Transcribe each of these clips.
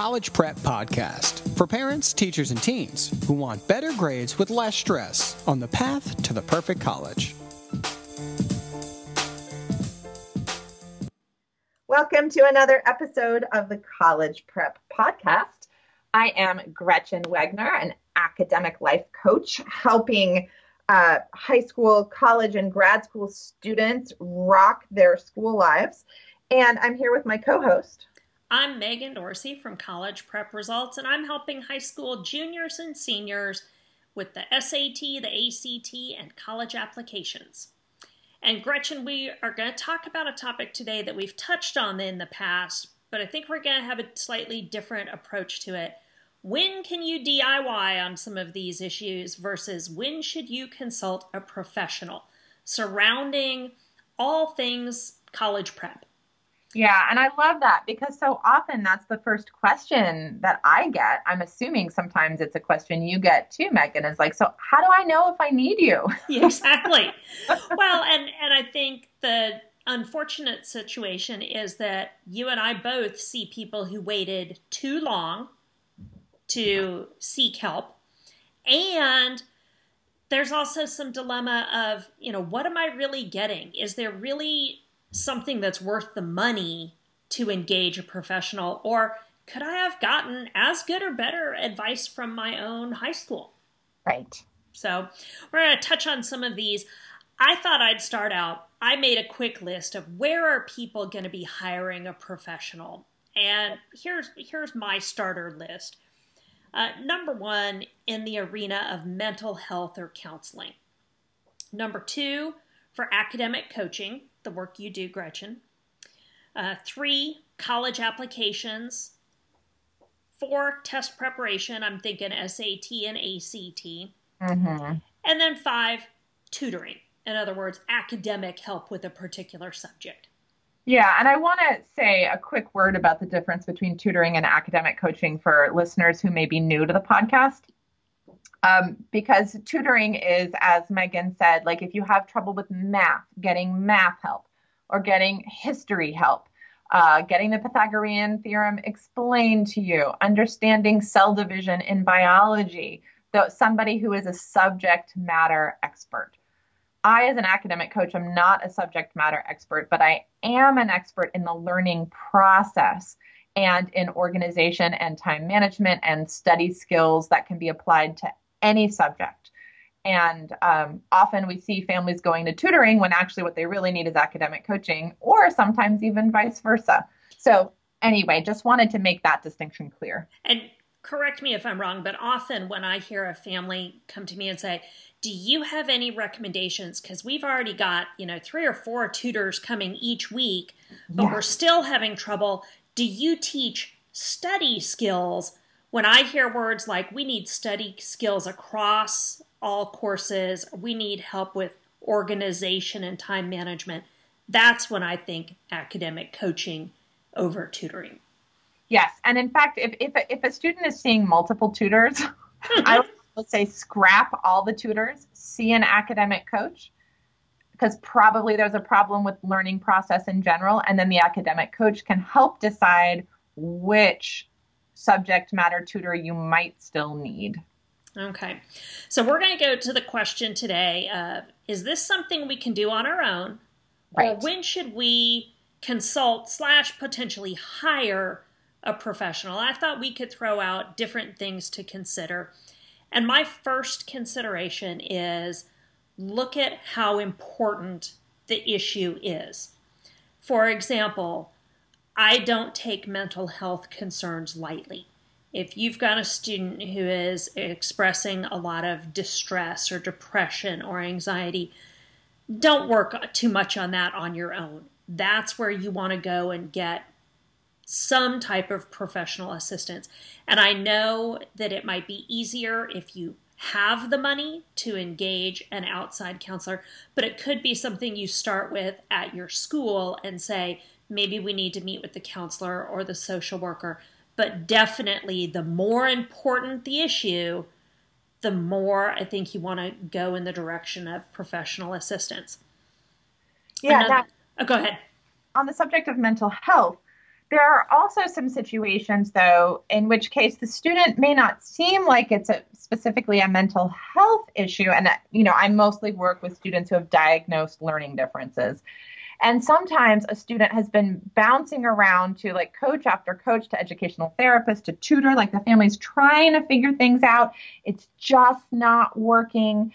College Prep Podcast for parents, teachers, and teens who want better grades with less stress on the path to the perfect college. Welcome to another episode of the College Prep Podcast. I am Gretchen Wegner, an academic life coach, helping high school, college, and grad school students rock their school lives. And I'm here with my co-host. I'm Megan Dorsey from College Prep Results, and I'm helping high school juniors and seniors with the SAT, the ACT, and college applications. And Gretchen, we are going to talk about a topic today that we've touched on in the past, but I think we're going to have a slightly different approach to it. When can you DIY on some of these issues versus when should you consult a professional surrounding all things college prep? Yeah, and I love that because so often that's the first question that I get. I'm assuming sometimes it's a question you get too, Megan, is like, so how do I know if I need you? Yeah, exactly. Well, and I think the unfortunate situation is that you and I both see people who waited too long to seek help. And there's also some dilemma of, what am I really getting? Is there really something that's worth the money to engage a professional, or could I have gotten as good or better advice from my own high school? Right. So we're going to touch on some of these. I thought I'd start out, I made a quick list of where are people going to be hiring a professional. And here's my starter list. Number one, in the arena of mental health or counseling. Number two, for academic coaching, the work you do, Gretchen. 3, college applications. 4, test preparation. I'm thinking SAT and ACT. Mm-hmm. And then 5, tutoring. In other words, academic help with a particular subject. Yeah, and I want to say a quick word about the difference between tutoring and academic coaching for listeners who may be new to the podcast. Because tutoring is, as Megan said, like if you have trouble with math, getting math help, or getting history help, getting the Pythagorean theorem explained to you, understanding cell division in biology, somebody who is a subject matter expert. I, as an academic coach, am not a subject matter expert, but I am an expert in the learning process and in organization and time management and study skills that can be applied to any subject. And often we see families going to tutoring when actually what they really need is academic coaching, or sometimes even vice versa. So anyway, just wanted to make that distinction clear. And correct me if I'm wrong, but often when I hear a family come to me and say, do you have any recommendations? Because we've already got, 3 or 4 tutors coming each week, but we're still having trouble. Do you teach study skills? When I hear words like we need study skills across all courses, we need help with organization and time management, that's when I think academic coaching over tutoring. Yes. And in fact, if a student is seeing multiple tutors, I would say scrap all the tutors, see an academic coach, because probably there's a problem with learning process in general. And then the academic coach can help decide which subject matter tutor you might still need. Okay. So we're going to go to the question today of, is this something we can do on our own? Right. Or when should we consult / potentially hire a professional? I thought we could throw out different things to consider. And my first consideration is look at how important the issue is. For example, I don't take mental health concerns lightly. If you've got a student who is expressing a lot of distress or depression or anxiety, don't work too much on that on your own. That's where you want to go and get some type of professional assistance. And I know that it might be easier if you have the money to engage an outside counselor, but it could be something you start with at your school and say, maybe we need to meet with the counselor or the social worker. But definitely the more important the issue, the more I think you want to go in the direction of professional assistance. Yeah. Go ahead. On the subject of mental health, There are also some situations, though, in which case the student may not seem like it's specifically a mental health issue. And, I mostly work with students who have diagnosed learning differences. And sometimes a student has been bouncing around to like coach after coach, to educational therapist, to tutor, like the family's trying to figure things out. It's just not working.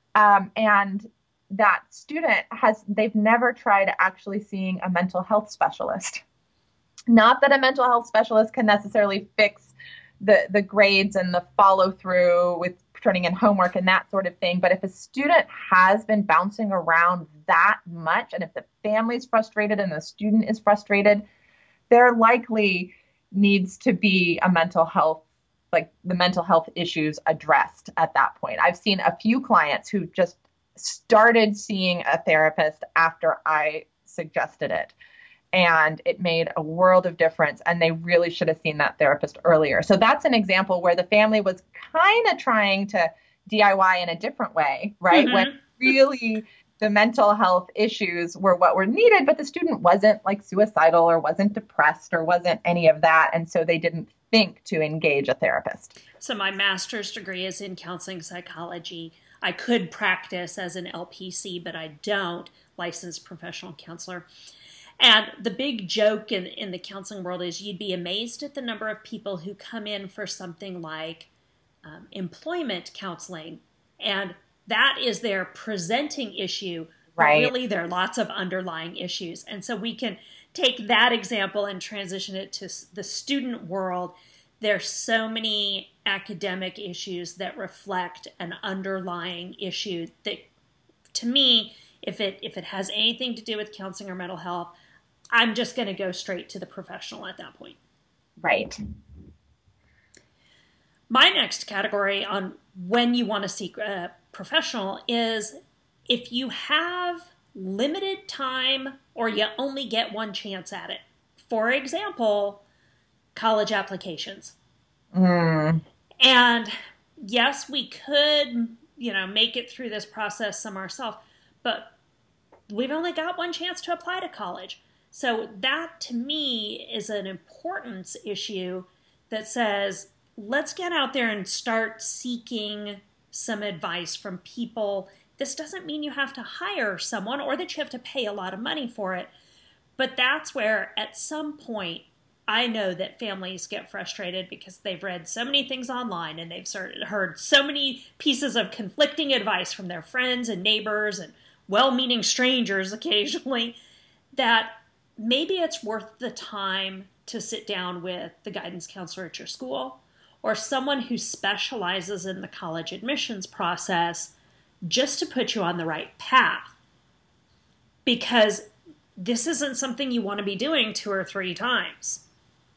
And that student they've never tried actually seeing a mental health specialist. Not that a mental health specialist can necessarily fix the grades and the follow through with turning in homework and that sort of thing. But if a student has been bouncing around that much, and if the family's frustrated and the student is frustrated, there likely needs to be a mental health, like the mental health issues addressed at that point. I've seen a few clients who just started seeing a therapist after I suggested it. And it made a world of difference. And they really should have seen that therapist earlier. So that's an example where the family was kind of trying to DIY in a different way, right? Mm-hmm. When really the mental health issues were what were needed, but the student wasn't like suicidal or wasn't depressed or wasn't any of that. And so they didn't think to engage a therapist. So my master's degree is in counseling psychology. I could practice as an LPC, but I don't, licensed professional counselor. And the big joke in the counseling world is you'd be amazed at the number of people who come in for something like employment counseling. And that is their presenting issue. Right. But really, there are lots of underlying issues. And so we can take that example and transition it to the student world. There's so many academic issues that reflect an underlying issue that, to me, if it has anything to do with counseling or mental health, I'm just going to go straight to the professional at that point. Right. My next category on when you want to seek a professional is if you have limited time or you only get one chance at it. For example, college applications. And yes, we could, make it through this process some ourselves, but we've only got one chance to apply to college. So that, to me, is an importance issue that says, let's get out there and start seeking some advice from people. This doesn't mean you have to hire someone or that you have to pay a lot of money for it. But that's where, at some point, I know that families get frustrated because they've read so many things online and they've heard so many pieces of conflicting advice from their friends and neighbors and well-meaning strangers occasionally, that maybe it's worth the time to sit down with the guidance counselor at your school or someone who specializes in the college admissions process just to put you on the right path. Because this isn't something you want to be doing 2 or 3 times.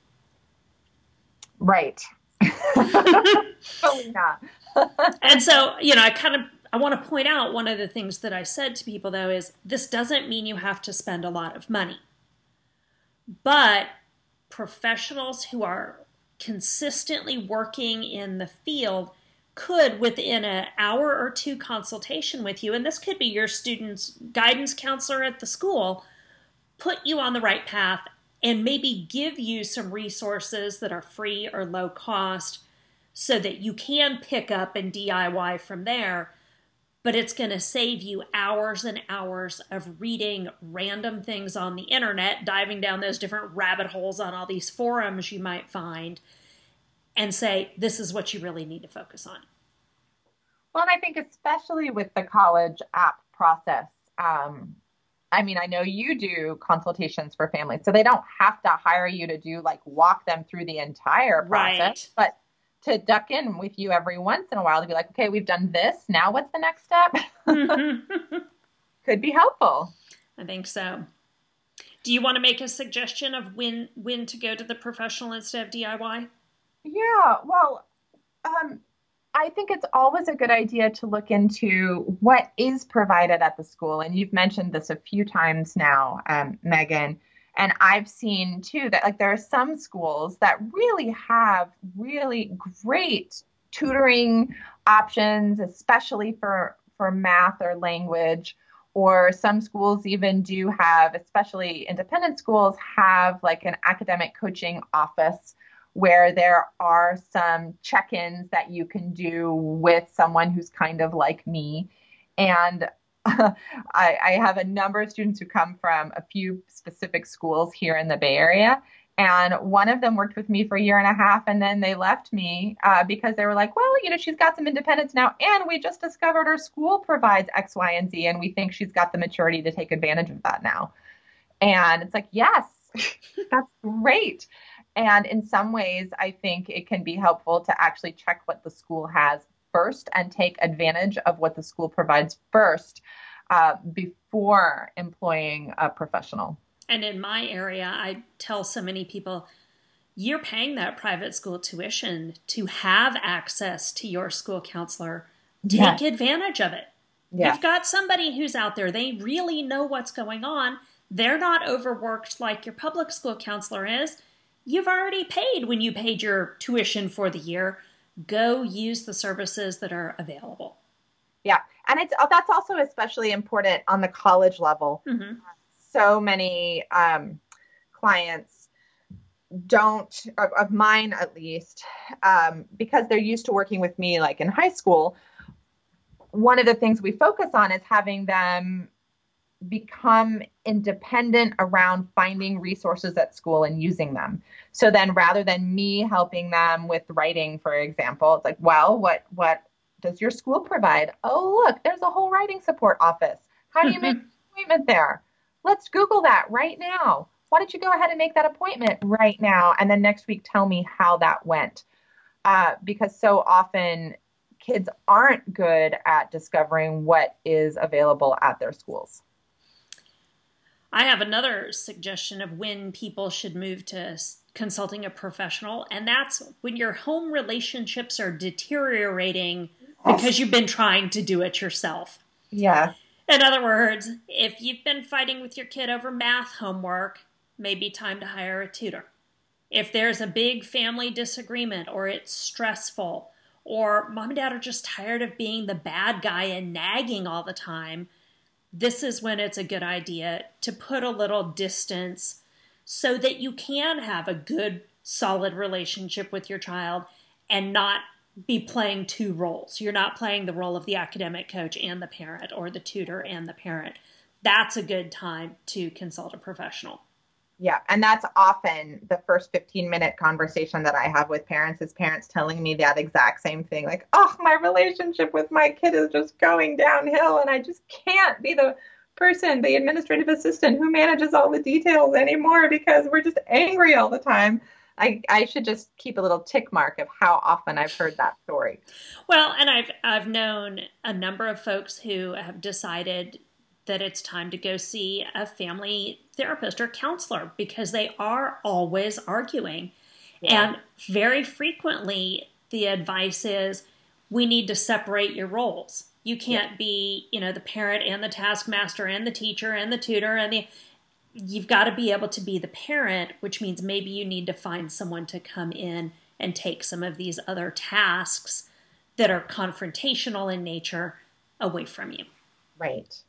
Right. Oh, yeah. And so, I want to point out one of the things that I said to people, though, is this doesn't mean you have to spend a lot of money. But professionals who are consistently working in the field could, within an hour or 2 consultation with you, and this could be your student's guidance counselor at the school, put you on the right path and maybe give you some resources that are free or low cost so that you can pick up and DIY from there. But it's going to save you hours and hours of reading random things on the internet, diving down those different rabbit holes on all these forums you might find, and say, this is what you really need to focus on. Well, and I think especially with the college app process, I know you do consultations for families, so they don't have to hire you to walk them through the entire process, right. But to duck in with you every once in a while to be like, okay, we've done this. Now what's the next step? Could be helpful. I think so. Do you want to make a suggestion of when to go to the professional instead of DIY? Yeah, well, I think it's always a good idea to look into what is provided at the school. And you've mentioned this a few times now, Megan. And I've seen too that there are some schools that really have really great tutoring options, especially for math or language, or some schools even do have, especially independent schools, have like an academic coaching office where there are some check-ins that you can do with someone who's kind of like me. And I have a number of students who come from a few specific schools here in the Bay Area. And one of them worked with me for a year and a half, and then they left me because they were like, well, she's got some independence now, and we just discovered her school provides X, Y, and Z, and we think she's got the maturity to take advantage of that now. And it's like, yes, that's great. And in some ways, I think it can be helpful to actually check what the school has first and take advantage of what the school provides first before employing a professional. And in my area, I tell so many people, you're paying that private school tuition to have access to your school counselor. Take advantage of it. Yeah. You've got somebody who's out there. They really know what's going on. They're not overworked like your public school counselor is. You've already paid when you paid your tuition for the year. Go use the services that are available. Yeah. And that's also especially important on the college level. Mm-hmm. So many clients don't, of mine at least, because they're used to working with me like in high school. One of the things we focus on is having them become independent around finding resources at school and using them. So then rather than me helping them with writing, for example, it's like, well, what does your school provide? Oh, look, there's a whole writing support office. How do you make an appointment there? Let's Google that right now. Why don't you go ahead and make that appointment right now? And then next week, tell me how that went. Because so often kids aren't good at discovering what is available at their schools. I have another suggestion of when people should move to consulting a professional, and that's when your home relationships are deteriorating because you've been trying to do it yourself. Yeah. In other words, if you've been fighting with your kid over math homework, maybe time to hire a tutor. If there's a big family disagreement or it's stressful or mom and dad are just tired of being the bad guy and nagging all the time, this is when it's a good idea to put a little distance so that you can have a good, solid relationship with your child and not be playing two roles. You're not playing the role of the academic coach and the parent or the tutor and the parent. That's a good time to consult a professional. Yeah. And that's often the first 15-minute conversation that I have with parents is parents telling me that exact same thing. Like, oh, my relationship with my kid is just going downhill and I just can't be the person, the administrative assistant who manages all the details anymore because we're just angry all the time. I should just keep a little tick mark of how often I've heard that story. Well, and I've known a number of folks who have decided that it's time to go see a family therapist or counselor because they are always arguing. Yeah. And very frequently the advice is we need to separate your roles. You can't be, the parent and the taskmaster and the teacher and the tutor you've got to be able to be the parent, which means maybe you need to find someone to come in and take some of these other tasks that are confrontational in nature away from you. Right.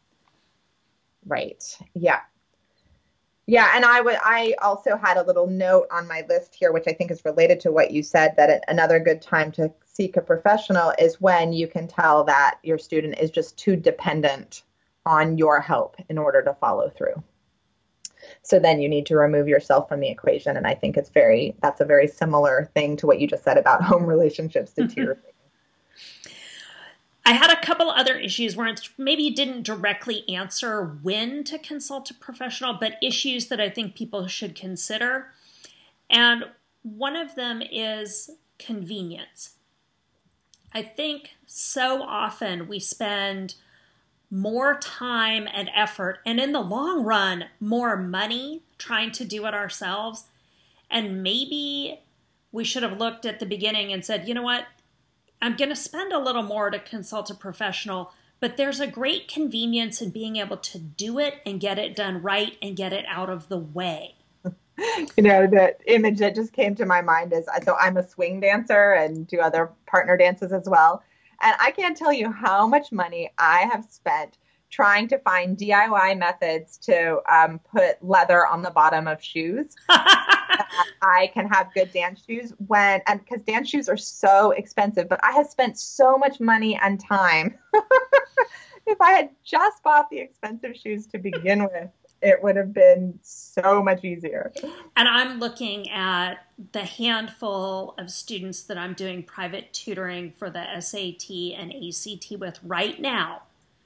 Yeah. Yeah. And I also had a little note on my list here, which I think is related to what you said, that another good time to seek a professional is when you can tell that your student is just too dependent on your help in order to follow through. So then you need to remove yourself from the equation. And I think that's a very similar thing to what you just said about home relationships deteriorating. I had a couple other issues where it maybe didn't directly answer when to consult a professional, but issues that I think people should consider. And one of them is convenience. I think so often we spend more time and effort, and in the long run, more money trying to do it ourselves. And maybe we should have looked at the beginning and said, you know what? I'm going to spend a little more to consult a professional, but there's a great convenience in being able to do it and get it done right and get it out of the way. The image that just came to my mind is, so I'm a swing dancer and do other partner dances as well. And I can't tell you how much money I have spent trying to find DIY methods to put leather on the bottom of shoes. That I can have good dance shoes because dance shoes are so expensive, but I have spent so much money and time. If I had just bought the expensive shoes to begin with, it would have been so much easier. And I'm looking at the handful of students that I'm doing private tutoring for the SAT and ACT with right now.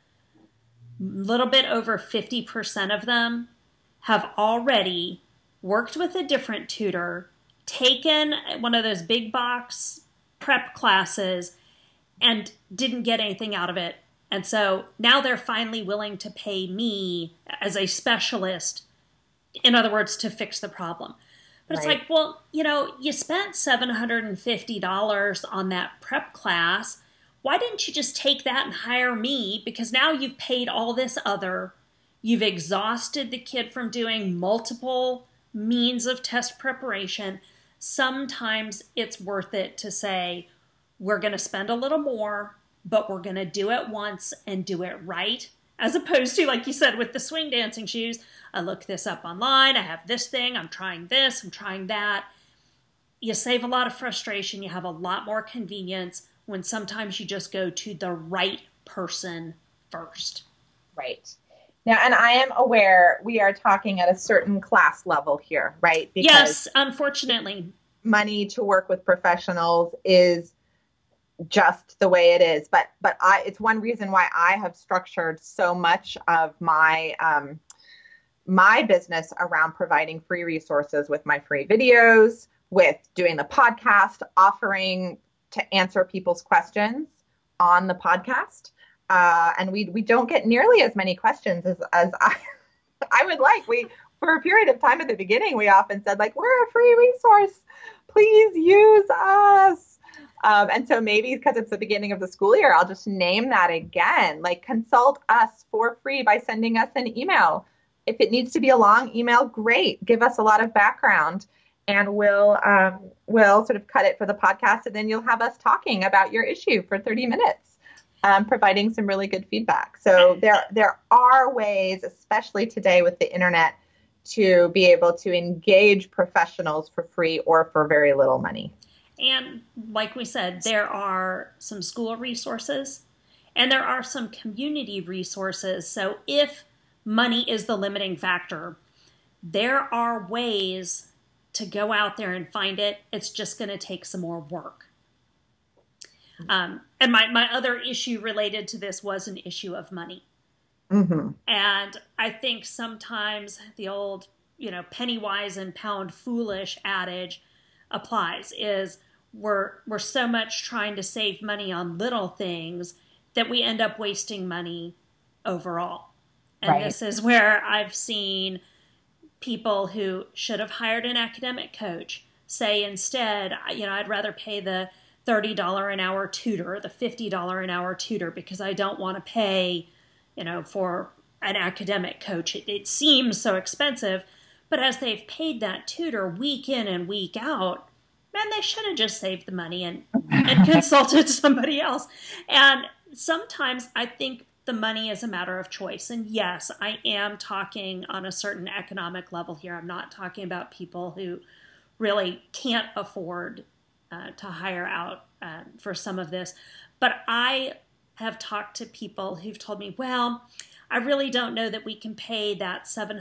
A little bit over 50% of them have already worked with a different tutor, taken one of those big box prep classes, and didn't get anything out of it. And so now they're finally willing to pay me as a specialist, in other words, to fix the problem. But it's like, well, you spent $750 on that prep class. Why didn't you just take that and hire me? Because now you've paid all this other. You've exhausted the kid from doing multiple means of test preparation. Sometimes it's worth it to say, we're going to spend a little more, but we're going to do it once and do it right. As opposed to, like you said, with the swing dancing shoes, I look this up online, I have this thing, I'm trying this, I'm trying that. You save a lot of frustration, you have a lot more convenience when sometimes you just go to the right person first. Right. Now, and I am aware we are talking at a certain class level here, right? Because yes, unfortunately. Money to work with professionals is just the way it is. But it's one reason why I have structured so much of my my business around providing free resources with my free videos, with doing the podcast, offering to answer people's questions on the podcast. And we don't get nearly as many questions as I would like. For a period of time at the beginning, we often said, like, we're a free resource. Please use us. And so maybe because it's the beginning of the school year, I'll just name that again, like consult us for free by sending us an email. If it needs to be a long email, great. Give us a lot of background and we'll sort of cut it for the podcast. And then you'll have us talking about your issue for 30 minutes, providing some really good feedback. So there are ways, especially today with the internet, to be able to engage professionals for free or for very little money. And like we said, there are some school resources and there are some community resources. So if money is the limiting factor, there are ways to go out there and find it. It's just going to take some more work. And my other issue related to this was an issue of money. Mm-hmm. And I think sometimes the old, penny wise and pound foolish adage applies, is we're so much trying to save money on little things that we end up wasting money overall. And This is where I've seen people who should have hired an academic coach say instead, I'd rather pay the $30 an hour tutor, the $50 an hour tutor, because I don't want to pay, for an academic coach. It seems so expensive, but as they've paid that tutor week in and week out, man, they should have just saved the money and consulted somebody else. And sometimes I think the money is a matter of choice. And yes, I am talking on a certain economic level here. I'm not talking about people who really can't afford to hire out for some of this. But I have talked to people who've told me, well, I really don't know that we can pay that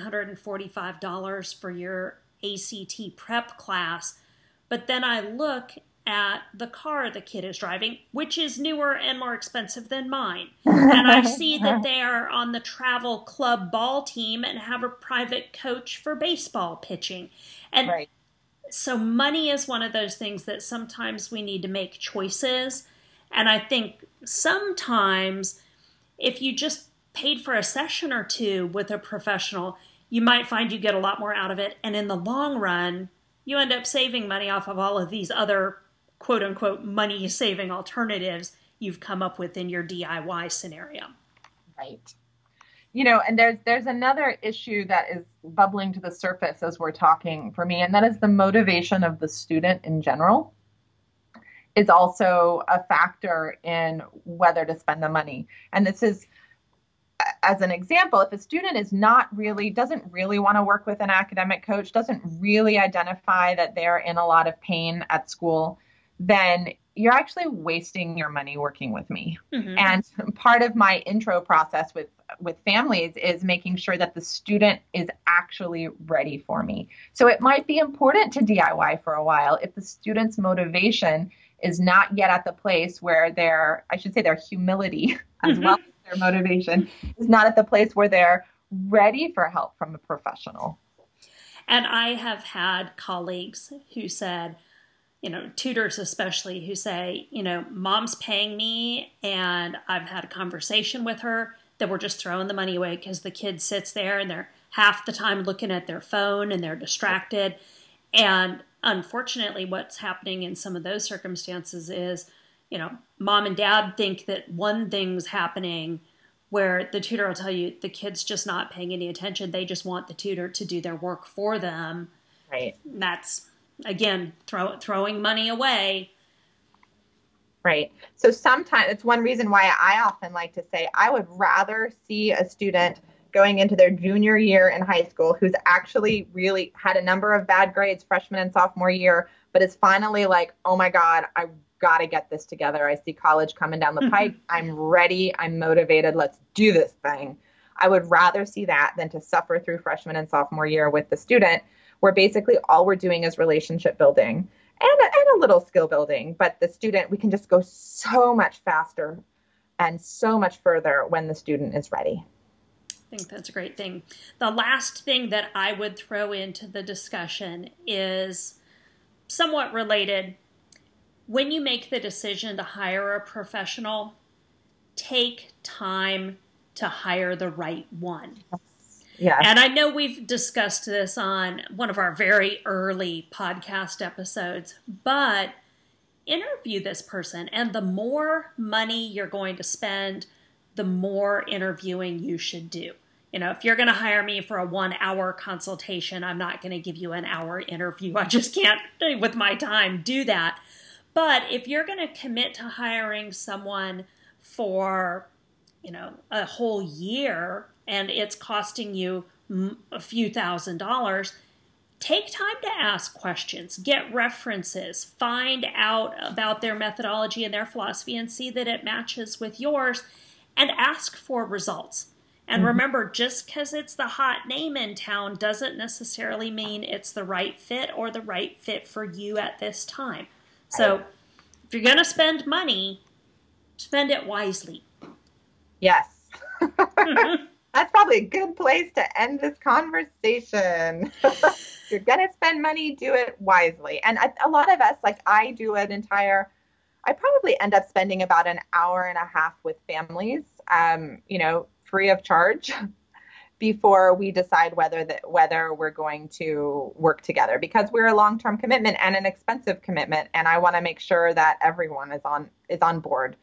$745 for your ACT prep class. But then I look at the car the kid is driving, which is newer and more expensive than mine. And I see that they are on the travel club ball team and have a private coach for baseball pitching. And so money is one of those things that sometimes we need to make choices. And I think sometimes if you just paid for a session or two with a professional, you might find you get a lot more out of it. And in the long run, you end up saving money off of all of these other quote unquote money saving alternatives you've come up with in your DIY scenario. Right. And there's another issue that is bubbling to the surface as we're talking for me, and that is the motivation of the student in general is also a factor in whether to spend the money. And this is as an example, if a student doesn't really want to work with an academic coach, doesn't really identify that they're in a lot of pain at school, then you're actually wasting your money working with me. Mm-hmm. And part of my intro process with families is making sure that the student is actually ready for me. So it might be important to DIY for a while if the student's motivation is not yet at the place where their humility as well as their motivation is not at the place where they're ready for help from a professional. And I have had colleagues who said, tutors especially, who say, mom's paying me and I've had a conversation with her that we're just throwing the money away because the kid sits there and they're half the time looking at their phone and they're distracted. And unfortunately, what's happening in some of those circumstances is, mom and dad think that one thing's happening where the tutor will tell you the kid's just not paying any attention. They just want the tutor to do their work for them. Right. That's, again, throwing money away. Right. So sometimes it's one reason why I often like to say I would rather see a student going into their junior year in high school who's actually really had a number of bad grades freshman and sophomore year, but is finally like, oh my God, I've got to get this together. I see college coming down the pike. I'm ready. I'm motivated. Let's do this thing. I would rather see that than to suffer through freshman and sophomore year with the student where basically all we're doing is relationship building and a little skill building. But the student, we can just go so much faster and so much further when the student is ready. I think that's a great thing. The last thing that I would throw into the discussion is somewhat related. When you make the decision to hire a professional, take time to hire the right one. Yeah. And I know we've discussed this on one of our very early podcast episodes, but interview this person. And the more money you're going to spend, the more interviewing you should do. If you're going to hire me for a 1-hour consultation, I'm not going to give you an hour interview. I just can't, with my time, do that. But if you're going to commit to hiring someone for, a whole year and it's costing you a few $1,000s, take time to ask questions, get references, find out about their methodology and their philosophy and see that it matches with yours, and ask for results. And remember, just because it's the hot name in town doesn't necessarily mean it's the right fit or the right fit for you at this time. So if you're going to spend money, spend it wisely. Yes. That's probably a good place to end this conversation. If you're going to spend money, do it wisely. And a lot of us, like I do I probably end up spending about an hour and a half with families, free of charge before we decide whether we're going to work together, because we're a long-term commitment and an expensive commitment. And I want to make sure that everyone is on board.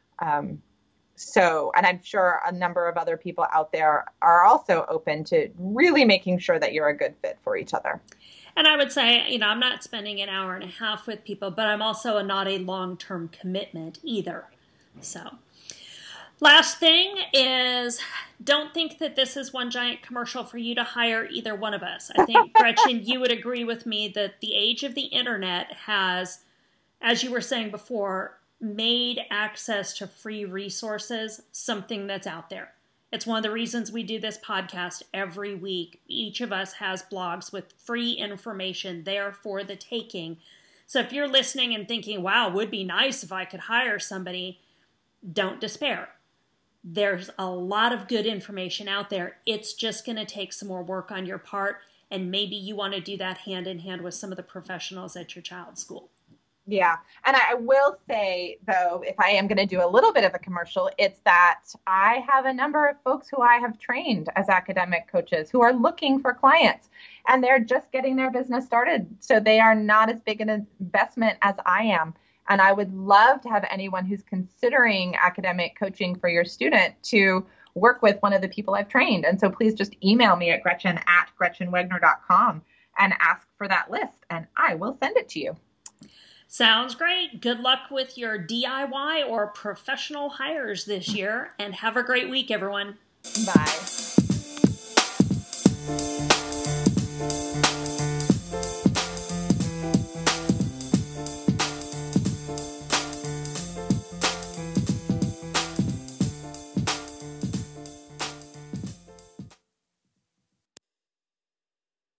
And I'm sure a number of other people out there are also open to really making sure that you're a good fit for each other. And I would say, I'm not spending an hour and a half with people, but I'm also not a long-term commitment either. So last thing is, don't think that this is one giant commercial for you to hire either one of us. I think, Gretchen, you would agree with me that the age of the internet has, as you were saying before, made access to free resources something that's out there. It's one of the reasons we do this podcast every week. Each of us has blogs with free information there for the taking. So if you're listening and thinking, wow, it would be nice if I could hire somebody, don't despair. There's a lot of good information out there. It's just going to take some more work on your part, and maybe you want to do that hand in hand with some of the professionals at your child's school. Yeah. And I will say, though, if I am going to do a little bit of a commercial, it's that I have a number of folks who I have trained as academic coaches who are looking for clients, and they're just getting their business started. So they are not as big an investment as I am. And I would love to have anyone who's considering academic coaching for your student to work with one of the people I've trained. And so please just email me at gretchen@gretchenwegner.com and ask for that list, and I will send it to you. Sounds great. Good luck with your DIY or professional hires this year, and have a great week, everyone. Bye.